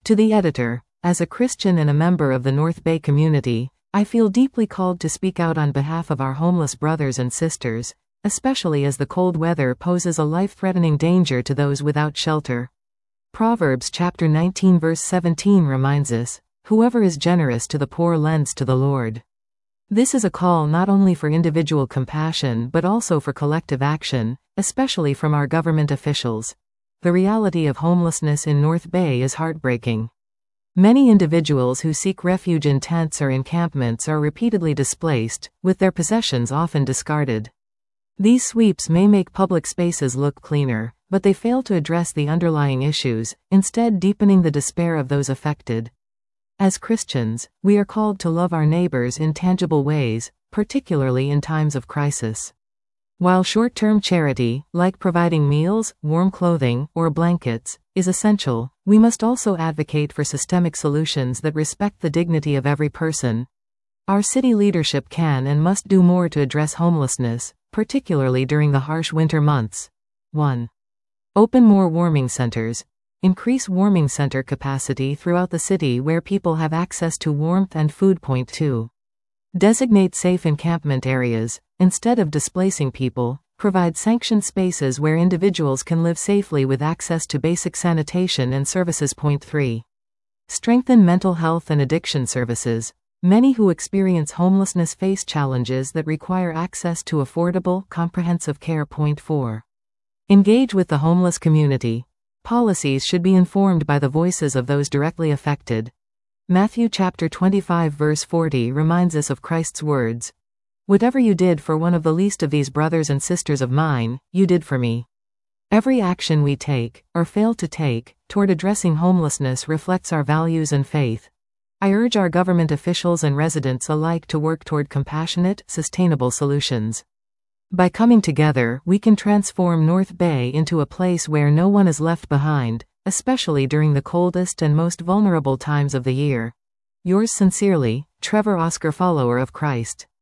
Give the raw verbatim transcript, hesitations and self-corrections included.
To the editor, as a Christian and a member of the North Bay community, I feel deeply called to speak out on behalf of our homeless brothers and sisters, especially as the cold weather poses a life-threatening danger to those without shelter. Proverbs chapter nineteen verse seventeen reminds us, "Whoever is generous to the poor lends to the Lord." This is a call not only for individual compassion but also for collective action, especially from our government officials. The reality of homelessness in North Bay is heartbreaking. Many individuals who seek refuge in tents or encampments are repeatedly displaced, with their possessions often discarded. These sweeps may make public spaces look cleaner, but they fail to address the underlying issues, instead deepening the despair of those affected. As Christians, we are called to love our neighbors in tangible ways, particularly in times of crisis. While short-term charity, like providing meals, warm clothing, or blankets, is essential, we must also advocate for systemic solutions that respect the dignity of every person. Our city leadership can and must do more to address homelessness, particularly during the harsh winter months. one. Open more warming centers. Increase warming center capacity throughout the city where people have access to warmth and food. Point two. Designate safe encampment areas. Instead of displacing people, provide sanctioned spaces where individuals can live safely with access to basic sanitation and services. Point three. Strengthen mental health and addiction services. Many who experience homelessness face challenges that require access to affordable, comprehensive care. Point four. Engage with the homeless community. Policies should be informed by the voices of those directly affected. Matthew chapter twenty-five verse forty reminds us of Christ's words, "Whatever you did for one of the least of these brothers and sisters of mine, you did for me." Every action we take, or fail to take, toward addressing homelessness reflects our values and faith. I urge our government officials and residents alike to work toward compassionate, sustainable solutions. By coming together, we can transform North Bay into a place where no one is left behind, especially during the coldest and most vulnerable times of the year. Yours sincerely, Trevor Oscar, follower of Christ.